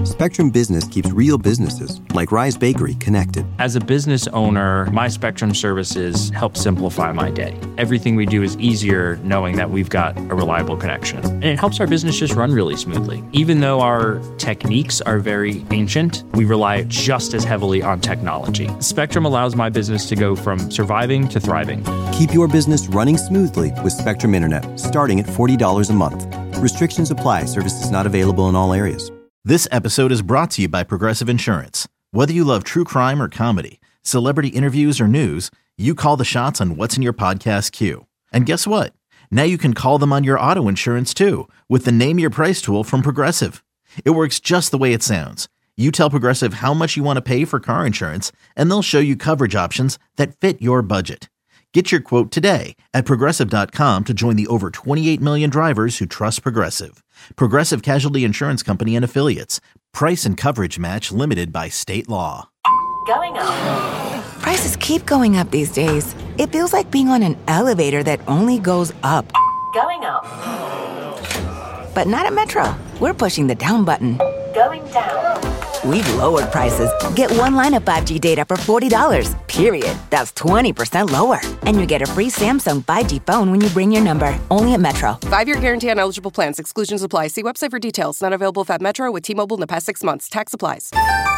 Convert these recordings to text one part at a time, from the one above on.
Spectrum Business keeps real businesses, like Rise Bakery, connected. As a business owner, my Spectrum services help simplify my day. Everything we do is easier knowing that we've got a reliable connection. And it helps our business just run really smoothly. Even though our techniques are very ancient, we rely just as heavily on technology. Spectrum allows my business to go from surviving to thriving. Keep your business running smoothly with Spectrum Internet, starting at $40 a month. Restrictions apply. Services not available in all areas. This episode is brought to you by Progressive Insurance. Whether you love true crime or comedy, celebrity interviews or news, you call the shots on what's in your podcast queue. And guess what? Now you can call them on your auto insurance too with the Name Your Price tool from Progressive. It works just the way it sounds. You tell Progressive how much you want to pay for car insurance, and they'll show you coverage options that fit your budget. Get your quote today at Progressive.com to join the over 28 million drivers who trust Progressive. Progressive Casualty Insurance Company and Affiliates. Price and coverage match limited by state law. Going up. Prices keep going up these days. It feels like being on an elevator that only goes up. Going up. But not at Metro. We're pushing the down button. Going down. We've lowered prices. Get one line of 5G data for $40, period. That's 20% lower. And you get a free Samsung 5G phone when you bring your number. Only at Metro. 5-year guarantee on eligible plans. Exclusions apply. See website for details. Not available at Metro with T-Mobile in the past 6 months. Tax applies.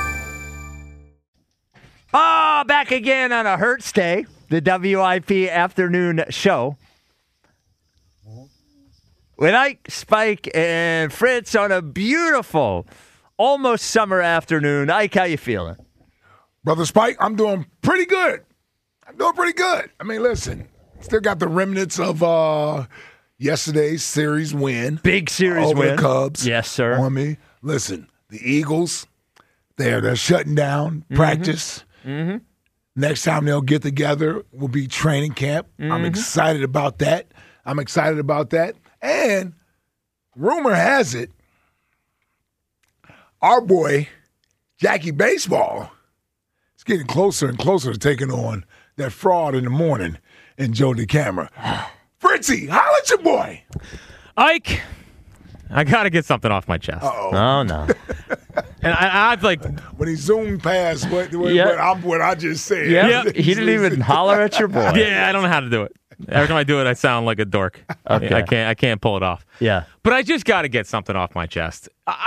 Back again on a Hertz Day, the WIP afternoon show. With Ike, Spike, and Fritz on a beautiful, almost summer afternoon. Ike, how you feeling? Brother Spike, I'm doing pretty good. I mean, listen, still got the remnants of yesterday's series win. Big series over win. The Cubs. Yes, sir. On me. Listen, the Eagles, they're shutting down practice. Mm-hmm. Next time they'll get together will be training camp. Mm-hmm. I'm excited about that. And rumor has it, our boy, Jackie Baseball, is getting closer and closer to taking on that fraud in the morning and Joe DeCamera. Fritzy, holla at your boy. Ike, I got to get something off my chest. Uh-oh. Oh, no. And I've like... When he zoomed past what I just said. Yeah, he didn't even holler at your boy. Yeah, I don't know how to do it. Every time I do it, I sound like a dork. Okay. I can't pull it off. Yeah. But I just got to get something off my chest.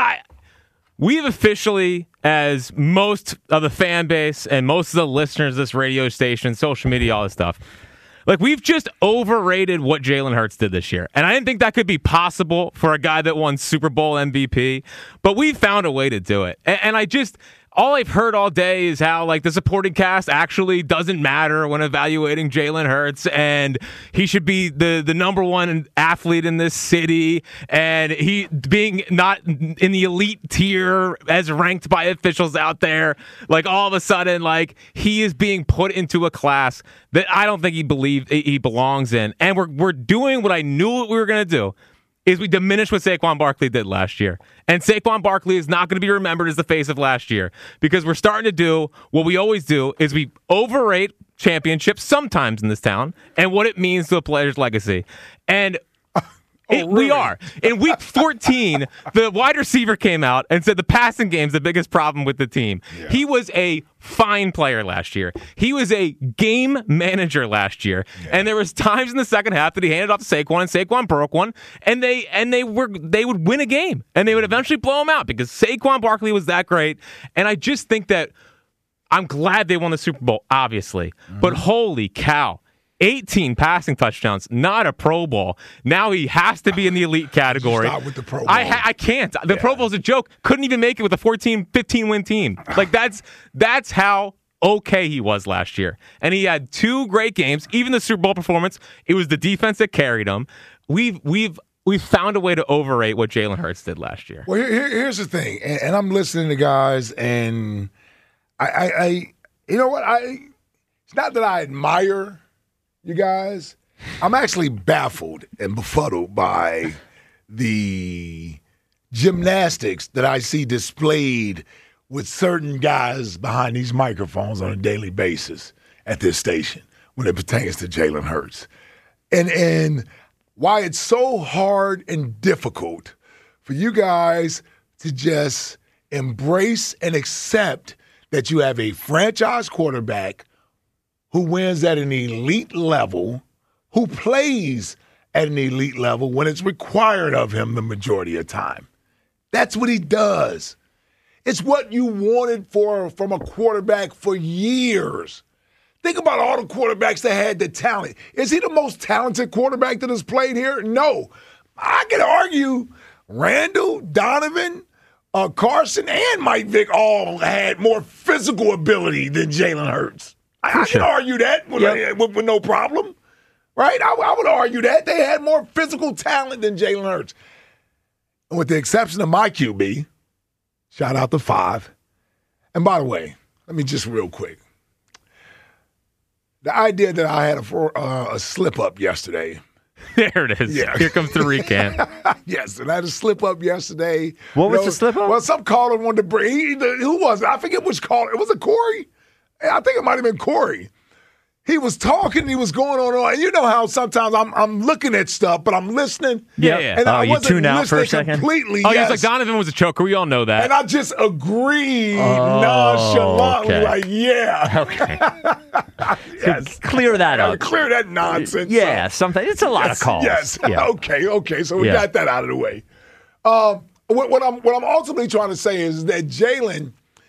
We've officially, as most of the fan base and most of the listeners of this radio station, social media, all this stuff, like we've just overrated what Jalen Hurts did this year. And I didn't think that could be possible for a guy that won Super Bowl MVP, but we found a way to do it. And all I've heard all day is how like the supporting cast actually doesn't matter when evaluating Jalen Hurts, and he should be the number one athlete in this city, and he being not in the elite tier as ranked by officials out there, like all of a sudden like he is being put into a class that I don't think he belongs in. And we're doing what I knew we were going to do. Is we diminish what Saquon Barkley did last year. And Saquon Barkley is not going to be remembered as the face of last year because we're starting to do what we always do is we overrate championships sometimes in this town and what it means to a player's legacy. And we are. In week 14, the wide receiver came out and said the passing game's the biggest problem with the team. Yeah. He was a fine player last year. He was a game manager last year. Yeah. And there was times in the second half that he handed off to Saquon, and Saquon broke one, and they would win a game, and they would eventually blow him out because Saquon Barkley was that great. And I just think that I'm glad they won the Super Bowl, obviously. Mm-hmm. But holy cow. 18 passing touchdowns, not a Pro Bowl. Now he has to be in the elite category. Stop with the Pro Bowl. I can't. The Pro Bowl's a joke. Couldn't even make it with a 15-win team. Like that's how okay he was last year. And he had 2 great games. Even the Super Bowl performance, it was the defense that carried him. We've found a way to overrate what Jalen Hurts did last year. Well, here's the thing, and I'm listening to guys, and I you know what? It's not that I admire you guys, I'm actually baffled and befuddled by the gymnastics that I see displayed with certain guys behind these microphones on a daily basis at this station when it pertains to Jalen Hurts. And why it's so hard and difficult for you guys to just embrace and accept that you have a franchise quarterback who wins at an elite level, who plays at an elite level when it's required of him the majority of the time. That's what he does. It's what you wanted from a quarterback for years. Think about all the quarterbacks that had the talent. Is he the most talented quarterback that has played here? No. I could argue Randall, Donovan, Carson, and Mike Vick all had more physical ability than Jalen Hurts. I can argue that with no problem, right? I would argue that. They had more physical talent than Jalen Hurts. And with the exception of my QB, shout out to 5. And by the way, let me just real quick. The idea that I had a slip-up yesterday. There it is. Yeah. Here comes the recant. Yes, and I had a slip-up yesterday. What was the slip-up? Well, some caller wanted to bring – who was it? I forget which caller. Was it Corey? I think it might have been Corey. He was talking. He was going on. And you know how sometimes I'm looking at stuff, but I'm listening. Yeah. And I wasn't tune out for a second? Completely. Oh, yes. he was like, Donovan was a choker. We all know that. And I just agreed nonchalantly, like, yeah. Okay. Yes. Clear that up. Clear that nonsense. Yeah, something. It's a lot of calls. Yes. Yeah. Okay. So we got that out of the way. What I'm ultimately trying to say is that Jalen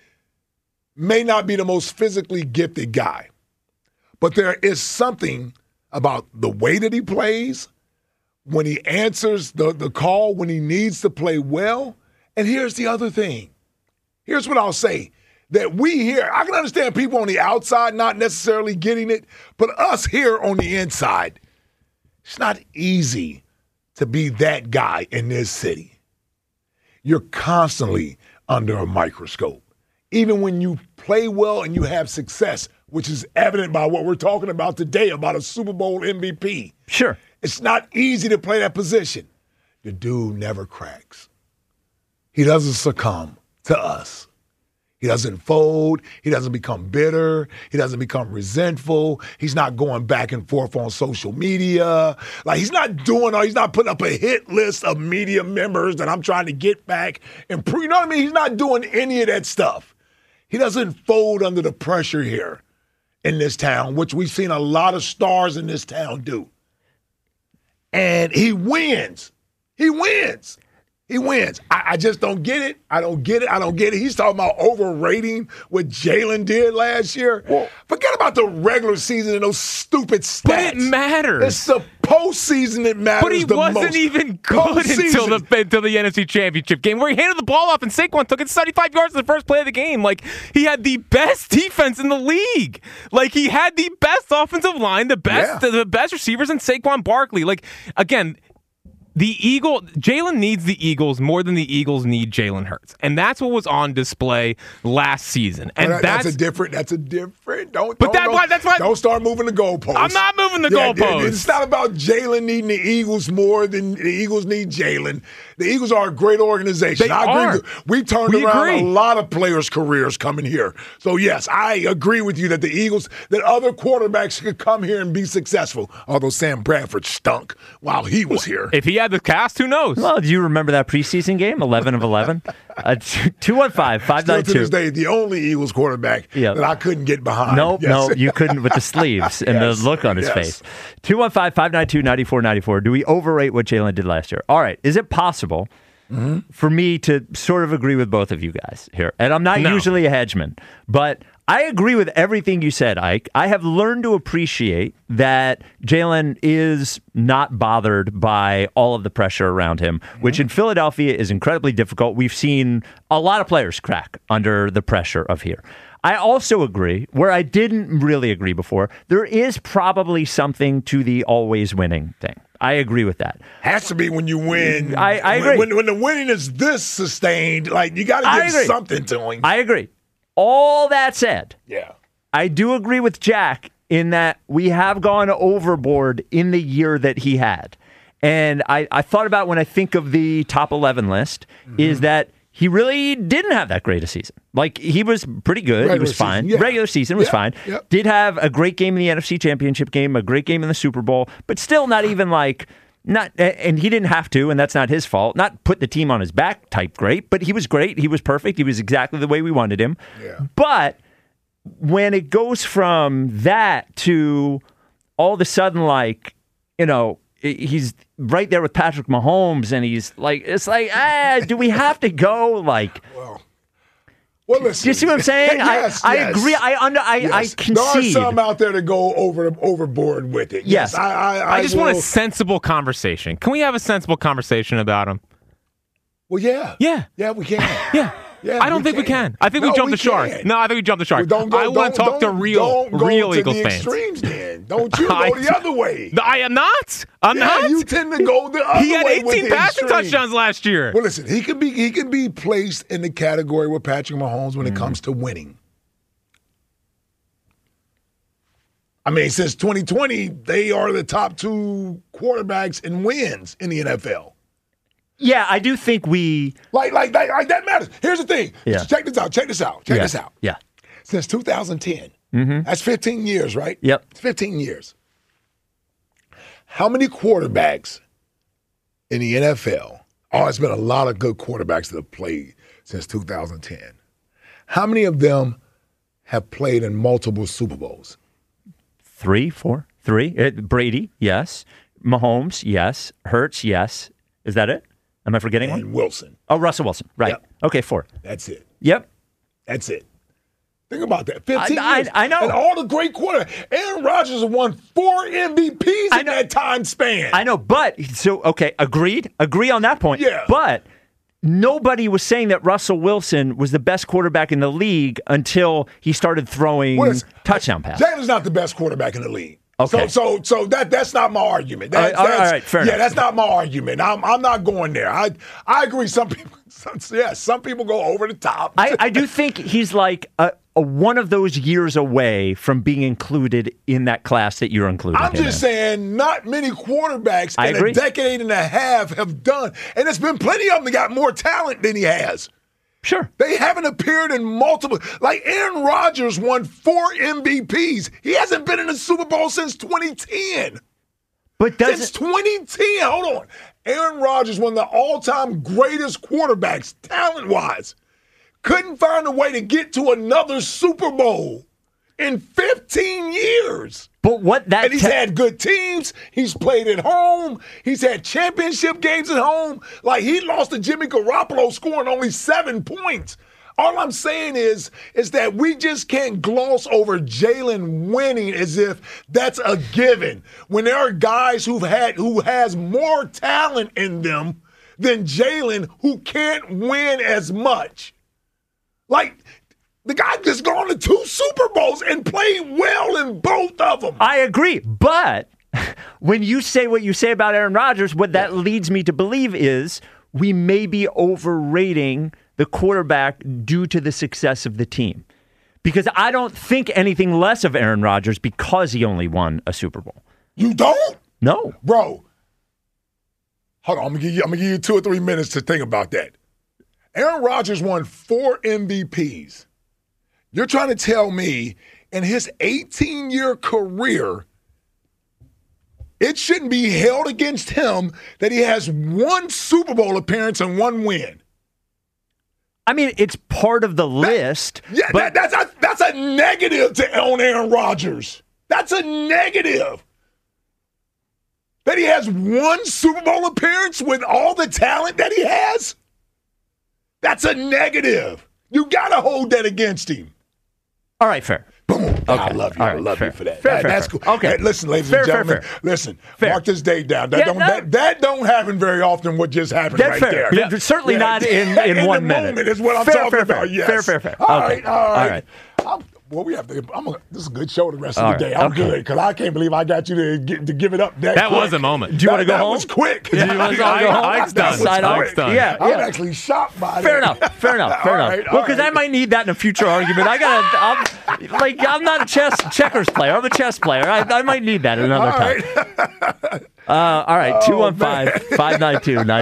may not be the most physically gifted guy, but there is something about the way that he plays, when he answers the call, when he needs to play well. And here's the other thing. Here's what I'll say. That we here, I can understand people on the outside not necessarily getting it, but us here on the inside, it's not easy to be that guy in this city. You're constantly under a microscope. Even when you play well and you have success, which is evident by what we're talking about today, about a Super Bowl MVP. Sure. It's not easy to play that position. The dude never cracks. He doesn't succumb to us. He doesn't fold. He doesn't become bitter. He doesn't become resentful. He's not going back and forth on social media. Like, he's not putting up a hit list of media members that I'm trying to get back and prove. You know what I mean? He's not doing any of that stuff. He doesn't fold under the pressure here in this town, which we've seen a lot of stars in this town do. And he wins. He wins. I just don't get it. I don't get it. He's talking about overrating what Jalen did last year. Well, forget about the regular season and those stupid stats. But it matters. It's the postseason that matters. But he wasn't even good until the NFC Championship game, where he handed the ball off and Saquon took it 75 yards in the first play of the game. Like, he had the best defense in the league. Like, he had the best offensive line, the best receivers, and Saquon Barkley. Like, again, Jalen needs the Eagles more than the Eagles need Jalen Hurts. And that's what was on display last season. And that's a different. Don't start moving the goalposts. I'm not moving the goalposts. It's not about Jalen needing the Eagles more than the Eagles need Jalen. The Eagles are a great organization. I agree. We turned around a lot of players' careers coming here. So yes, I agree with you that that other quarterbacks could come here and be successful. Although Sam Bradford stunk while he was here. If he had the cast, who knows? Well, do you remember that preseason game, 11 of 11? 215-592. Still to this day, the only Eagles quarterback that I couldn't get behind. No, you couldn't with the sleeves and the look on his face. 215-592-9494. Do we overrate what Jalen did last year? All right. Is it possible for me to sort of agree with both of you guys here? And I'm not usually a hedgeman, but I agree with everything you said, Ike. I have learned to appreciate that Jalen is not bothered by all of the pressure around him, which in Philadelphia is incredibly difficult. We've seen a lot of players crack under the pressure of here. I also agree, where I didn't really agree before, there is probably something to the always winning thing. I agree with that. Has to be when you win. I agree. When the winning is this sustained, like, you got to give something to him. I agree. All that said, yeah, I do agree with Jack in that we have gone overboard in the year that he had. And I thought about when I think of the top 11 list is that he really didn't have that great a season. Like, he was pretty good. He was fine. Regular season was fine. Did have a great game in the NFC Championship game, a great game in the Super Bowl, but still not even like And he didn't have to, and that's not his fault. Not put the team on his back type great, but he was great. He was perfect. He was exactly the way we wanted him. Yeah. But when it goes from that to all of a sudden, like, you know, he's right there with Patrick Mahomes, and he's like, it's like, do we have to go? Like, well, listen. Do you see what I'm saying? Yes, I yes. agree. I concede. There are some out there to go overboard with it. Yes. I just want a sensible conversation. Can we have a sensible conversation about him? Well, yeah. Yeah. Yeah, we can. Yeah. Yeah, I don't think we can. I think we jumped the shark. Can. No, I think we jumped the shark. Well, I want to talk to real Eagles fans. Extremes, then. Don't you go the other way. I am not. I'm not. You tend to go the other way. He had 18 passing extremes. touchdowns last year. Well, listen, he can be placed in the category with Patrick Mahomes when it comes to winning. I mean, since 2020, they are the top 2 quarterbacks in wins in the NFL. Yeah, I do think we like that matters. Here's the thing. Yeah. Check this out. Check this out. Yeah. Since 2010, that's 15 years, right? Yep. It's 15 years. How many quarterbacks in the NFL? Oh, it's been a lot of good quarterbacks that have played since 2010. How many of them have played in multiple Super Bowls? 3, 4, 3. Brady, yes. Mahomes, yes. Hurts, yes. Is that it? Am I forgetting one? And Wilson. Oh, Russell Wilson. Right. Yep. Okay, 4. That's it. Yep. That's it. Think about that. 15 I years. know. And all the great quarterbacks. Aaron Rodgers has won 4 MVPs in that time span. I know, but, agreed. Agree on that point. Yeah. But nobody was saying that Russell Wilson was the best quarterback in the league until he started throwing touchdown passes. Jalen's not the best quarterback in the league. Okay. So that's not my argument. All right, fair enough. That's not my argument. I'm not going there. I agree. Some people go over the top. I do think he's like a one of those years away from being included in that class that you're included in. I'm just saying not many quarterbacks in a decade and a half have done. And there's been plenty of them that got more talent than he has. Sure. They haven't appeared in multiple. Like Aaron Rodgers won 4 MVPs. He hasn't been in a Super Bowl since 2010. Since 2010. Hold on. Aaron Rodgers, one of the all-time greatest quarterbacks, talent-wise, couldn't find a way to get to another Super Bowl in 15 years. And he's had good teams. He's played at home. He's had championship games at home. Like, he lost to Jimmy Garoppolo scoring only 7 points. All I'm saying is that we just can't gloss over Jalen winning as if that's a given. When there are guys who has more talent in them than Jalen who can't win as much. Like, the guy just gone to 2 Super Bowls and played well in both of them. I agree. But when you say what you say about Aaron Rodgers, what that leads me to believe is we may be overrating the quarterback due to the success of the team. Because I don't think anything less of Aaron Rodgers because he only won a Super Bowl. You don't? No. Bro, hold on. I'm gonna give you 2 or 3 minutes to think about that. Aaron Rodgers won 4 MVPs. You're trying to tell me in his 18-year career, it shouldn't be held against him that he has 1 Super Bowl appearance and 1 win. I mean, it's part of the list. Yeah, but that's a negative on Aaron Rodgers. That's a negative. That he has 1 Super Bowl appearance with all the talent that he has? That's a negative. You got to hold that against him. All right, fair. Boom. Okay. I love you. All right, I love fair. you for that. Fair, That's fair. cool. Okay. Hey, listen, ladies Fair, and gentlemen. fair. Listen, Fair. mark this date down. That don't happen very often. What just happened That's right fair. there? Yeah. Certainly not in 1 minute. Moment is what I'm fair, talking fair, about. fair. Yes. Fair. All Okay. right. Well, we have to. This is a good show the rest of the day. I'm good because I can't believe I got you to give it up. That quick. was a moment. Do you want to go home? That was quick. Do you want to go home? Ike's done. Ike's done. Yeah. I'm actually shocked by that. Fair enough. All right, well, because I might need that in a future argument. I'm not a checkers player. I'm a chess player. I might need that another time. All right,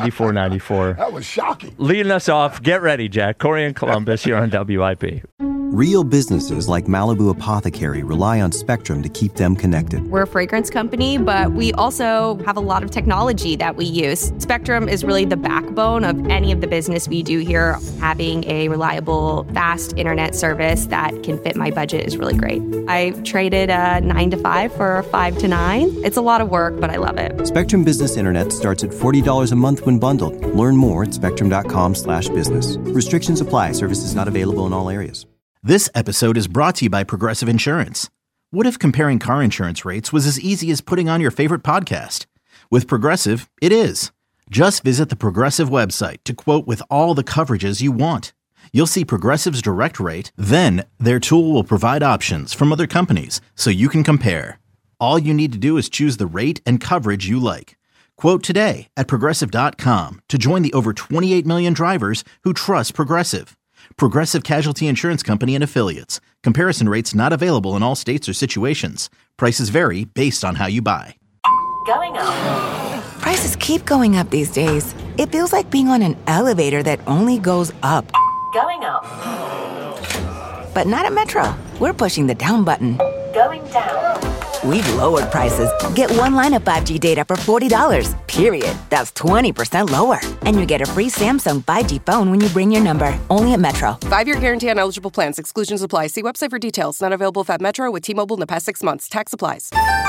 215-592-9494. That was shocking. Leading us off, get ready, Jack. Corey and Columbus here on WIP. Real businesses like Malibu Apothecary rely on Spectrum to keep them connected. We're a fragrance company, but we also have a lot of technology that we use. Spectrum is really the backbone of any of the business we do here. Having a reliable, fast internet service that can fit my budget is really great. I traded a 9 to 5 for a 5 to 9. It's a lot of work, but I love it. Spectrum Business Internet starts at $40 a month when bundled. Learn more at spectrum.com/business. Restrictions apply. Services not available in all areas. This episode is brought to you by Progressive Insurance. What if comparing car insurance rates was as easy as putting on your favorite podcast? With Progressive, it is. Just visit the Progressive website to quote with all the coverages you want. You'll see Progressive's direct rate, then their tool will provide options from other companies so you can compare. All you need to do is choose the rate and coverage you like. Quote today at Progressive.com to join the over 28 million drivers who trust Progressive. Progressive Casualty Insurance Company and Affiliates. Comparison rates not available in all states or situations. Prices vary based on how you buy. Going up. Prices keep going up these days. It feels like being on an elevator that only goes up. Going up. But not at Metro. We're pushing the down button. Going down. We've lowered prices. Get one line of 5G data for $40, period. That's 20% lower. And you get a free Samsung 5G phone when you bring your number. Only at Metro. 5-year guarantee on eligible plans. Exclusions apply. See website for details. Not available at Metro with T-Mobile in the past 6 months. Tax applies.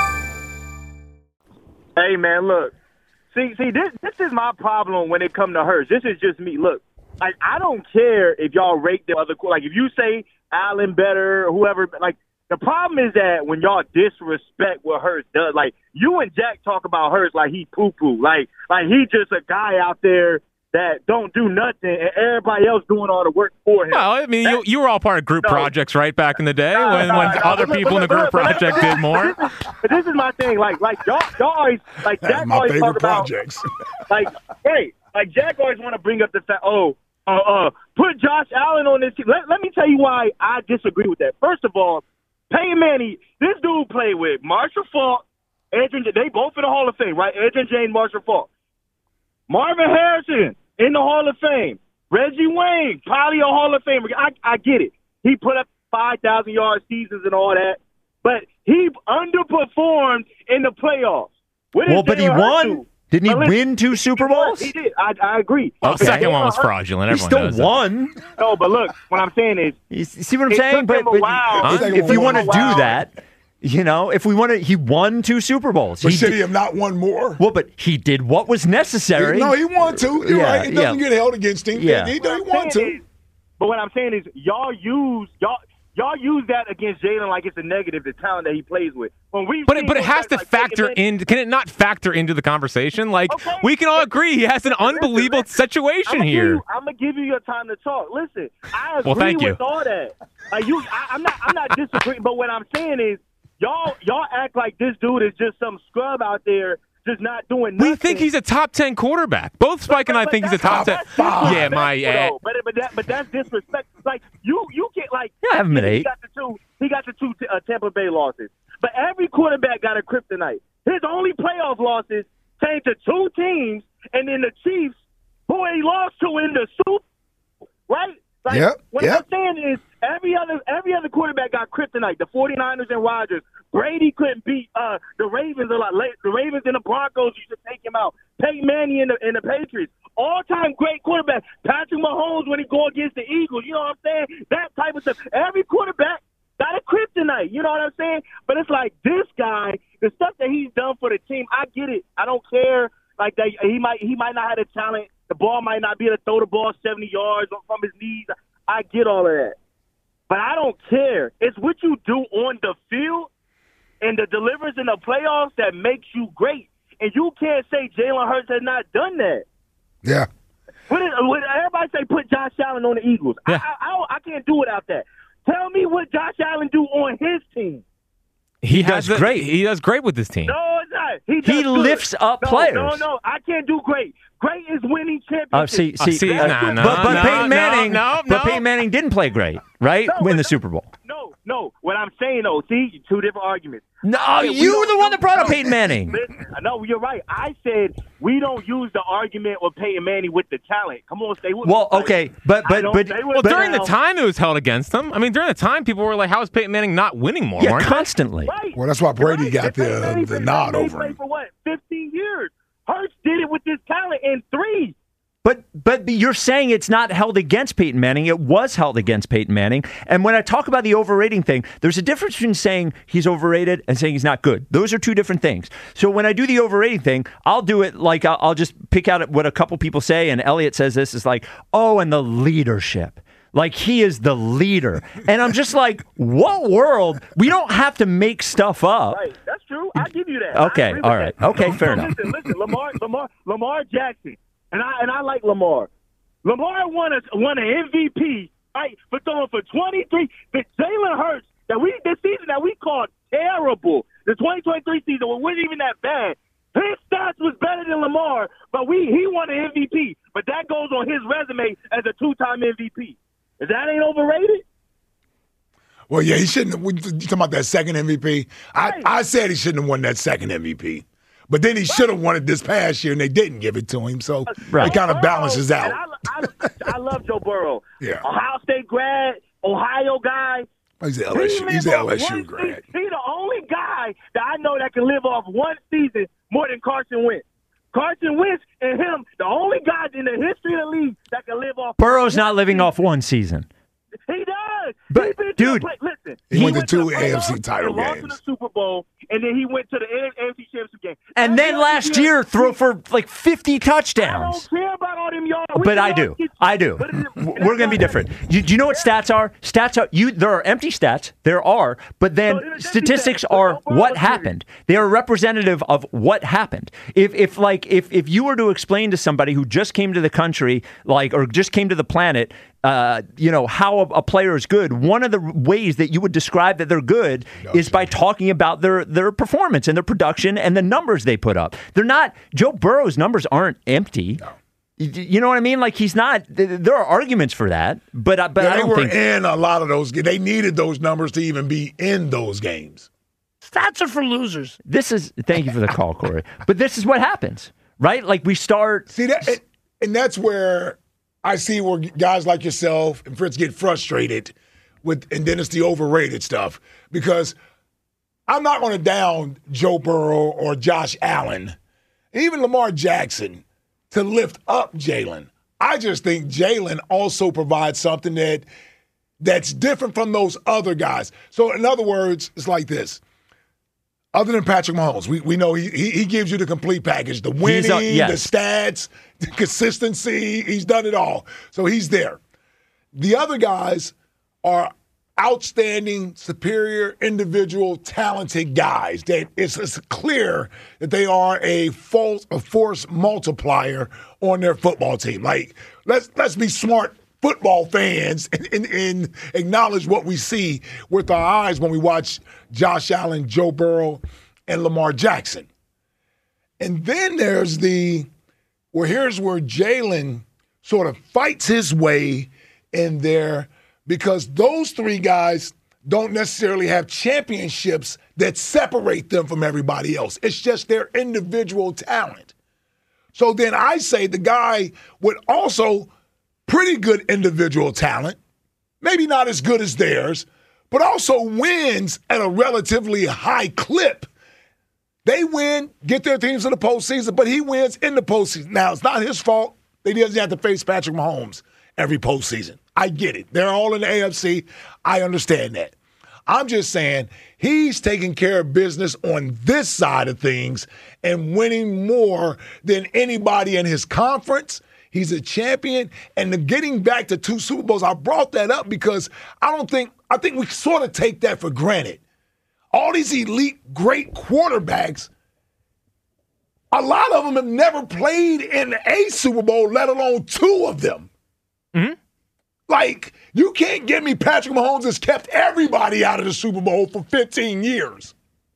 Hey, man, look. See, this is my problem when it comes to Hurts. This is just me. Look, like, I don't care if y'all rate the other – like, if you say Allen better or whoever – like, the problem is that when y'all disrespect what Hurts does, like, you and Jack talk about Hurts like he poo-poo. Like he just a guy out there that don't do nothing and everybody else doing all the work for him. Well, I mean, you were all part of group projects, right, back in the day when other people in the group project did more. But this is my thing. Like y'all always, like, Jack always talk about, like, hey, like, Jack always want to bring up the fact, put Josh Allen on this team. Let me tell you why I disagree with that. First of all, Peyton Manning, this dude played with Marshall Faulk, Adrian, they both in the Hall of Fame, right? Adrian James, Marshall Faulk. Marvin Harrison in the Hall of Fame. Reggie Wayne, probably a Hall of Famer. I get it. He put up 5,000-yard seasons and all that, but he underperformed in the playoffs. Well, but he won. Didn't he win 2 Super Bowls? He did. I agree. Well, the second one was fraudulent. He still won. No, but look, what I'm saying is, you see what I'm saying? But if you want to do that, you know, he won 2 Super Bowls. Should he have not won more? Well, but he did what was necessary. No, he won 2. You're right. It doesn't get held against him. Yeah. He won 2. But what I'm saying is, y'all use that against Jalen like it's a negative, the talent that he plays with. But it has to factor in. Can it not factor into the conversation? Like, okay, we can all agree he has an unbelievable situation here. I'm gonna give you your time to talk. Listen, I agree with all that. Like, I'm not disagreeing. But what I'm saying is, y'all act like this dude is just some scrub out there just not doing nothing. We think he's a top 10 quarterback. Both Spike and I think he's a top 10. Yeah, but that's disrespect. Like, you can't, like, I haven't been 8. He got the 2 Tampa Bay losses. But every quarterback got a kryptonite. His only playoff losses came to 2 teams, and then the Chiefs, who he lost to in the Super Bowl, right? Like, what I'm saying is, every other quarterback got kryptonite. The 49ers and Rodgers. Brady couldn't beat the Ravens a lot. The Ravens and the Broncos used to take him out. Peyton Manning and the Patriots. All-time great quarterback. Patrick Mahomes when he go against the Eagles. You know what I'm saying? That type of stuff. Every quarterback got a kryptonite. You know what I'm saying? But it's like this guy, the stuff that he's done for the team, I get it. I don't care. Like, that he might not have the talent. The ball might not be able to throw the ball 70 yards from his knees. I get all of that. But I don't care. It's what you do on the field and the deliverance in the playoffs that makes you great. And you can't say Jalen Hurts has not done that. Yeah. Everybody say put Josh Allen on the Eagles. Yeah. I can't do without that. Tell me what Josh Allen do on his team. He does great. He does great with this team. No, it's not. He lifts up players. No. I can't do great. Great is winning championships. But Peyton Manning didn't play great, right? Win the Super Bowl. No. No, what I'm saying, though, see, two different arguments. No, you were the one that brought up Peyton Manning. Listen, no, you're right. I said we don't use the argument with Peyton Manning with the talent. Come on, stay with me. Well, okay, but during the time it was held against him. I mean, during the time, people were like, "How is Peyton Manning not winning more?" Yeah, constantly. Right. Well, that's why Brady got the nod over him. him. For what? 15 years. Hurts did it with this talent in 3. But you're saying it's not held against Peyton Manning. It was held against Peyton Manning. And when I talk about the overrating thing, there's a difference between saying he's overrated and saying he's not good. Those are two different things. So when I do the overrating thing, I'll do it like I'll just pick out what a couple people say, and Elliot says this is like, oh, and the leadership. Like he is the leader. And I'm just like, what world? We don't have to make stuff up. Right, that's true. I give you that. Okay, all right. Okay, fair enough. Listen, Lamar Jackson. And I like Lamar. Lamar won an MVP, right, for throwing for 23. The Jalen Hurts this season that we called terrible. The 2023 season wasn't even that bad. His stats was better than Lamar, but he won an MVP. But that goes on his resume as a 2-time MVP. Is that ain't overrated? Well, yeah, he shouldn't. You talking about that second MVP? Right. I said he shouldn't have won that second MVP. But then he should have won it this past year, and they didn't give it to him. So it kind of balances out. I love Joe Burrow. Yeah. Ohio State grad, Ohio guy. He's an LSU grad. He's the only guy that I know that can live off one season more than Carson Wentz. Carson Wentz and him, the only guys in the history of the league that can live off. Burrow's not living off one season. He does. But, dude, listen, he went to 2 AFC title games. He lost games. to the Super Bowl, and then he went to the AFC Championship game. And then last year, throw for like 50 touchdowns. I don't care about all them yards. But I do. We're going to be different. Do you know what stats are? Stats are there are empty stats. There are, but then statistics are what happened. They are representative of what happened. If you were to explain to somebody who just came to the country, or just came to the planet, how a player is good, one of the ways that you would describe that they're good is by talking about their performance and their production and the numbers they put up. They're not, Joe Burrow's numbers aren't empty. No. You know what I mean? Like he's not. There are arguments for that, but I don't think they were in a lot of those. They needed those numbers to even be in those games. Stats are for losers. Thank you for the call, Corey. But this is what happens, right? Like we start. See that, and that's where I see where guys like yourself and Fritz get frustrated with, and then it's the overrated stuff, because I'm not going to down Joe Burrow or Josh Allen, even Lamar Jackson, to lift up Jalen. I just think Jalen also provides something that's different from those other guys. So in other words, it's like this. Other than Patrick Mahomes, we know he gives you the complete package, the winning, the stats, the consistency. He's done it all. So he's there. The other guys are outstanding, superior, individual, talented guys that it's clear that they are a force multiplier on their football team. Like, let's be smart football fans and acknowledge what we see with our eyes when we watch Josh Allen, Joe Burrow, and Lamar Jackson. And then there's here's where Jalen sort of fights his way in there, because those three guys don't necessarily have championships that separate them from everybody else. It's just their individual talent. So then I say the guy with also pretty good individual talent, maybe not as good as theirs, but also wins at a relatively high clip. They win, get their teams to the postseason, but he wins in the postseason. Now, it's not his fault that he doesn't have to face Patrick Mahomes every postseason. I get it. They're all in the AFC. I understand that. I'm just saying he's taking care of business on this side of things and winning more than anybody in his conference. He's a champion. And getting back to 2 Super Bowls, I brought that up because I think we sort of take that for granted. All these elite, great quarterbacks, a lot of them have never played in a Super Bowl, let alone 2 of them. Mm-hmm. Like, you can't get me Patrick Mahomes has kept everybody out of the Super Bowl for 15 years.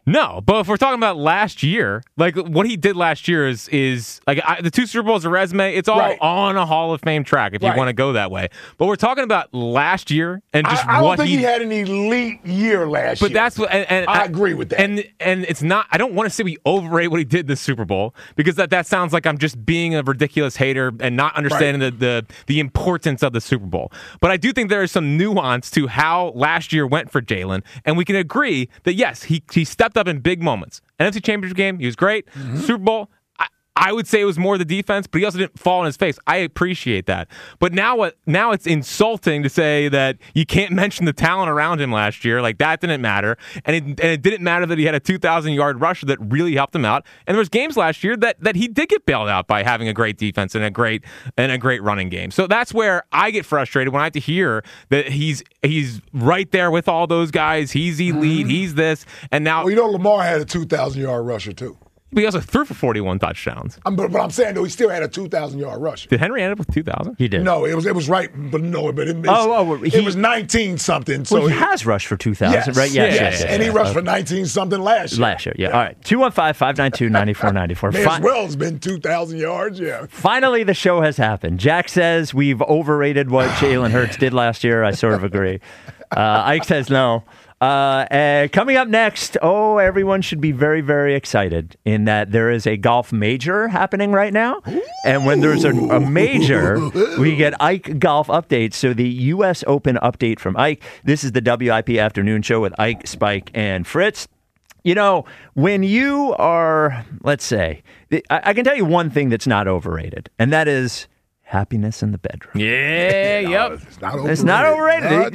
No, but if we're talking about last year, like what he did last year is like the 2 Super Bowls, a resume. It's all on a Hall of Fame track if you want to go that way. But we're talking about last year and just I what don't think he had an elite year last year. But that's what, and I agree with that. And it's not. I don't want to say we overrate what he did this Super Bowl because that sounds like I'm just being a ridiculous hater and not understanding the importance of the Super Bowl. But I do think there is some nuance to how last year went for Jalen, and we can agree that yes, he stepped up in big moments. NFC Championship game, he was great. Super Bowl, I would say it was more the defense, but he also didn't fall on his face. I appreciate that. But now it's insulting to say that you can't mention the talent around him last year. Like, that didn't matter. And it didn't matter that he had a 2,000-yard rusher that really helped him out. And there was games last year that he did get bailed out by having a great defense and a great running game. So that's where I get frustrated when I have to hear that he's right there with all those guys. He's elite. He's this. And now... Well, Lamar had a 2,000-yard rusher, too. But he also threw for 41 touchdowns. But I'm saying, though, he still had a 2,000-yard rusher. Did Henry end up with 2,000? He did. No, it was right, but no, but it was 19-something. So well, he has rushed for 2,000, right? Yes. And he rushed for 19-something last year. Last year, yeah. All right, 215-592-9494. May as well has been 2,000 yards, yeah. Finally, the show has happened. Jack says we've overrated what Jalen Hurts did last year. I sort of agree. Ike says no. Coming up next, everyone should be very, very excited in that there is a golf major happening right now. And when there's a major, we get Ike golf updates. So the U.S. Open update from Ike. This is the WIP Afternoon Show with Ike, Spike, and Fritz. You know, when you are, let's say, I can tell you one thing that's not overrated, and that is happiness in the bedroom. Yeah, yep. It's not overrated.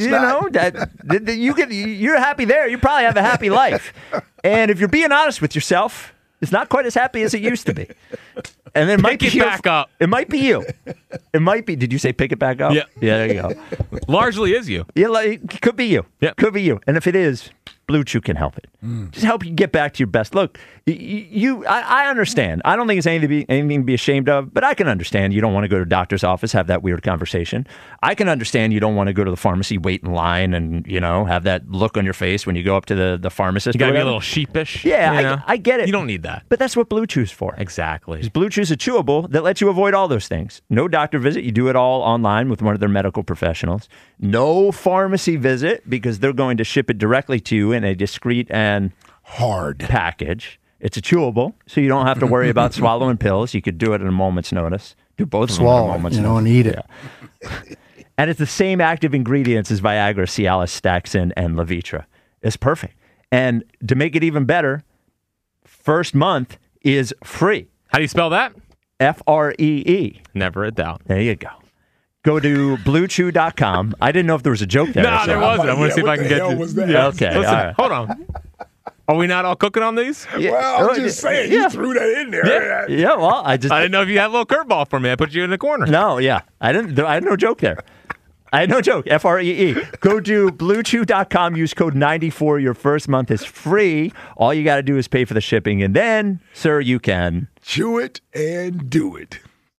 You're happy there. You probably have a happy life. And if you're being honest with yourself, it's not quite as happy as it used to be. And then pick it back up. It might be you. It might be. Did you say pick it back up? Yeah. Yeah, there you go. Largely is you. Yeah, it could be you. Yeah. Could be you. And if it is, Blue Chew can help it. Just help you get back to your best. Look, I understand. I don't think it's anything to be ashamed of, but I can understand you don't want to go to a doctor's office, have that weird conversation. I can understand you don't want to go to the pharmacy, wait in line, and have that look on your face when you go up to the pharmacist. You got to be a little sheepish. Yeah, I get it. You don't need that. But that's what Blue Chew's for. Exactly. Blue Chew's a chewable that lets you avoid all those things. No doctor visit. You do it all online with one of their medical professionals. No pharmacy visit because they're going to ship it directly to you in a discreet and hard package. It's a chewable, so you don't have to worry about swallowing pills. You could do it at a moment's notice. Do both of them at a moment's notice. And eat it. Yeah. And it's the same active ingredients as Viagra, Cialis, Staxin, and Levitra. It's perfect. And to make it even better, first month is free. How do you spell that? Free. Never a doubt. There you go. Go to BlueChew.com. I didn't know if there was a joke there. No, there wasn't. I want to see if I can get to that? Yeah. Okay. Listen, all right. hold on. Are we not all cooking on these? Yeah. Well, I'm just saying, you threw that in there. Yeah, well, I didn't know if you had a little curveball for me. I put you in the corner. No, yeah. I had no joke there. I had no joke. Free. Go to BlueChew.com. Use code 94. Your first month is free. All you got to do is pay for the shipping. And then, sir, you can chew it and do it.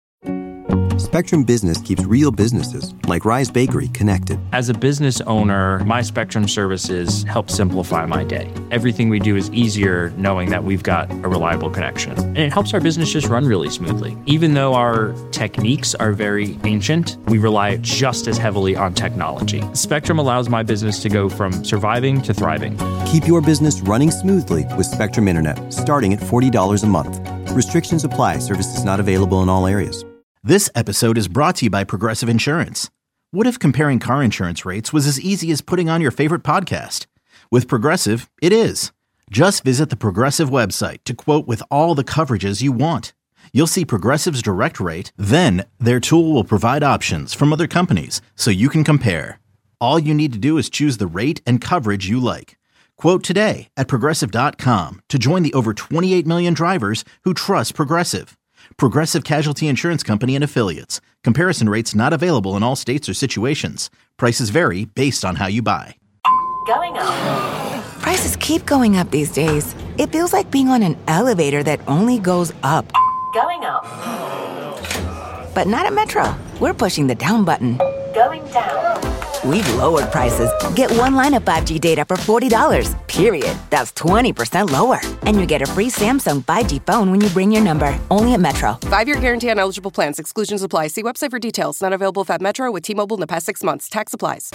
Spectrum Business keeps real businesses, like Rise Bakery, connected. As a business owner, my Spectrum services help simplify my day. Everything we do is easier knowing that we've got a reliable connection. And it helps our business just run really smoothly. Even though our techniques are very ancient, we rely just as heavily on technology. Spectrum allows my business to go from surviving to thriving. Keep your business running smoothly with Spectrum Internet, starting at $40 a month. Restrictions apply. Services not available in all areas. This episode is brought to you by Progressive Insurance. What if comparing car insurance rates was as easy as putting on your favorite podcast? With Progressive, it is. Just visit the Progressive website to quote with all the coverages you want. You'll see Progressive's direct rate, then their tool will provide options from other companies so you can compare. All you need to do is choose the rate and coverage you like. Quote today at Progressive.com to join the over 28 million drivers who trust Progressive. Progressive Casualty Insurance Company and Affiliates. Comparison rates not available in all states or situations. Prices vary based on how you buy. Going up. Prices keep going up these days. It feels like being on an elevator that only goes up. Going up. But not at Metro. We're pushing the down button. Going down. we've lowered prices. Get one line of 5G data for $40, period. That's 20% lower. And you get a free Samsung 5G phone when you bring your number. Only at Metro. 5-year guarantee on eligible plans. Exclusions apply. See website for details. Not available at Metro with T-Mobile in the past 6 months. Tax applies.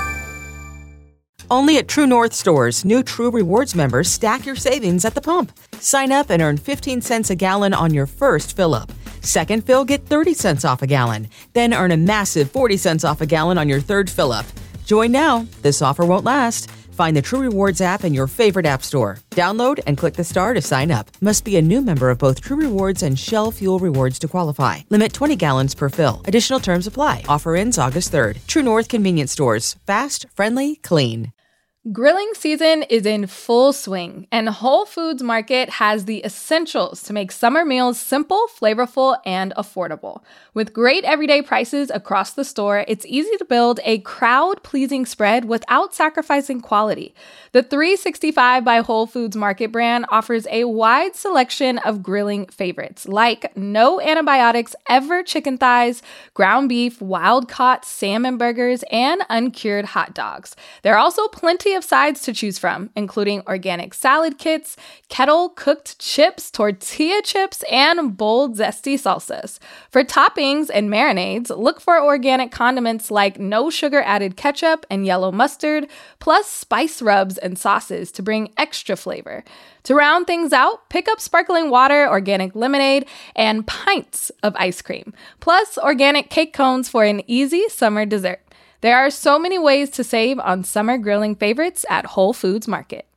Only at True North stores, new True Rewards members stack your savings at the pump. Sign up and earn 15 cents a gallon on your first fill-up. Second fill, get 30 cents off a gallon. Then earn a massive 40 cents off a gallon on your third fill-up. Join now. This offer won't last. Find the True Rewards app in your favorite app store. Download and click the star to sign up. Must be a new member of both True Rewards and Shell Fuel Rewards to qualify. Limit 20 gallons per fill. Additional terms apply. Offer ends August 3rd. True North Convenience Stores. Fast, friendly, clean. Grilling season is in full swing, and Whole Foods Market has the essentials to make summer meals simple, flavorful, and affordable. With great everyday prices across the store, it's easy to build a crowd-pleasing spread without sacrificing quality. The 365 by Whole Foods Market brand offers a wide selection of grilling favorites, like no antibiotics ever chicken thighs, ground beef, wild-caught salmon burgers, and uncured hot dogs. There are also plenty of sides to choose from, including organic salad kits, kettle-cooked chips, tortilla chips, and bold, zesty salsas. For toppings and marinades, look for organic condiments like no sugar-added ketchup and yellow mustard, plus spice rubs and sauces to bring extra flavor. To round things out, pick up sparkling water, organic lemonade, and pints of ice cream, plus organic cake cones for an easy summer dessert. There are so many ways to save on summer grilling favorites at Whole Foods Market.